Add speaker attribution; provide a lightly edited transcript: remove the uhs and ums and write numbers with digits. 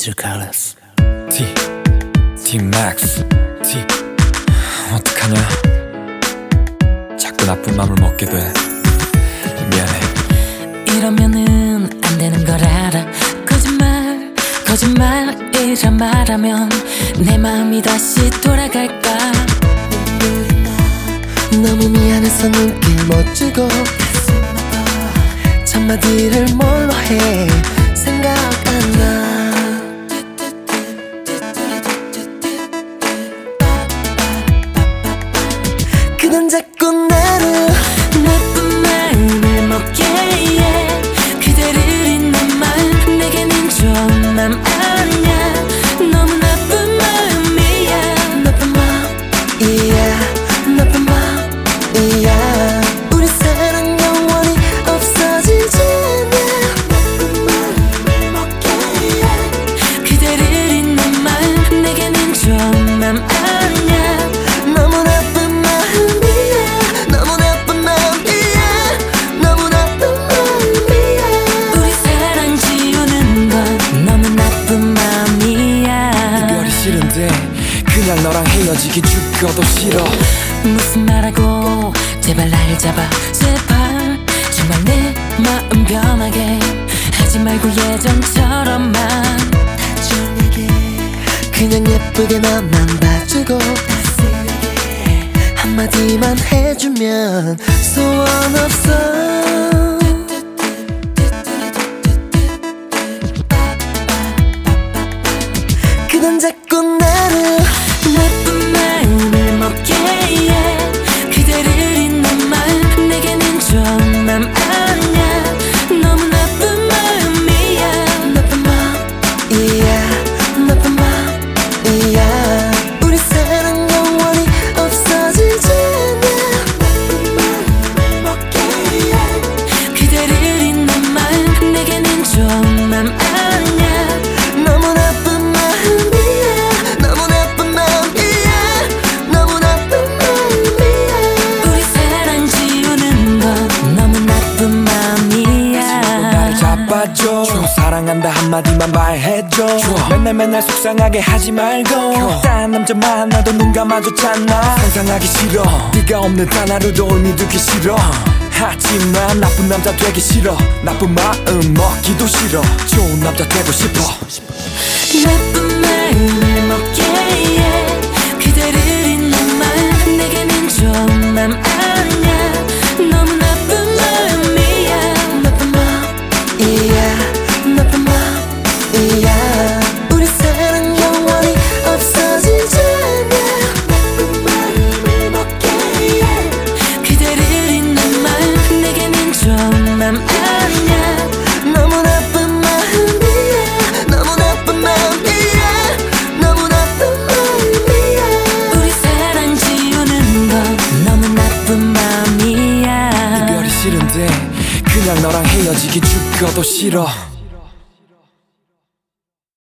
Speaker 1: True Colors.
Speaker 2: D-Max D 어떡하냐. 자꾸 나쁜 맘을 먹게 돼. 미안해.
Speaker 1: 이러면은 안 되는 걸 알아. 거짓말이라 말하면 내 마음이 다시 돌아갈까.
Speaker 3: 너무 미안해서 눈길 못 주고 첫마디를 뭘로 해 생각 안 나. 그는 자꾸 나를
Speaker 1: 나쁜 마음을 먹게 해. 그대를 잊는 말 내게는 좋은 맘 아니야. 너무 나쁜 마음이야.
Speaker 3: 나쁜 마음이야. 나쁜 마음이야. 우리 사랑 영원히 없어지지 않아. 나쁜 마음을 먹게 해.
Speaker 1: 그대를 잊는 말 내게는 좋은 맘 아니야.
Speaker 3: 너무 나쁜 마음이야. 너무 나쁜 마음이야. 너무 나쁜 마음이야.
Speaker 1: 우리 사랑 지우는 건 너무 나쁜 마음이야.
Speaker 2: 이별이 싫은데 그냥 너랑 헤어지기 죽어도 싫어.
Speaker 1: 무슨 말하고 제발 날 잡아. 제발 정말 내 마음 변하게 하지 말고 예전처럼만
Speaker 3: 다정하게 그냥 예쁘게 너만 봐주고 따스하게 한마디만 해주면 소원 없어. 그건 자꾸 나를
Speaker 1: 나쁜 마음을 먹게 해. 그대를 잊는 말 내게는 좋은 맘 아니야. 너무 나쁜 마음이야.
Speaker 3: 나쁜 마음이야. 나쁜 마음이야. 우리 사랑 영원히 없어지지 않아. 나쁜 마음을 먹게 해.
Speaker 1: 그대를 잊는 말 내게는 좋은 맘 아니야.
Speaker 3: 너무 나쁜 마음이야. 너무 나쁜 마음이야. 너무 나쁜 마음이야.
Speaker 1: 우리 사랑 지우는 건 너무 나쁜 마음이야.
Speaker 2: 나를 잡아줘. 사랑한다 한마디만 말해줘. 맨날 속상하게 하지 말고 딴 남자 만나도 눈 감아줬잖아. 상상하기 싫어. 네가 없는 단 하루도 믿기 싫어. 하지만 나쁜 남자 되기 싫어. 나쁜 마음 먹기도 싫어. 좋은 남자 되고 싶어.
Speaker 1: 나쁜 마음을 먹게 해. 그대를 잊는 말 내게는 좋은 맘 아니야. 너무 나쁜 마음이야.
Speaker 3: 나쁜 마음이야. 나쁜 마음이야. 우리 사랑 영원히 없어지지 않아. 나쁜 마음을 먹게 해.
Speaker 1: 그대를 잊는 말 내게는 좋은 맘 아니야.
Speaker 3: 너무 나쁜 마음이야. 너무 나쁜 마음이야. 너무 나쁜 마음이야.
Speaker 1: 우리 사랑 지우는 건 너무 나쁜 마음이야.
Speaker 2: 이별이 싫은데 그냥 너랑 헤어지기 죽어도 싫어.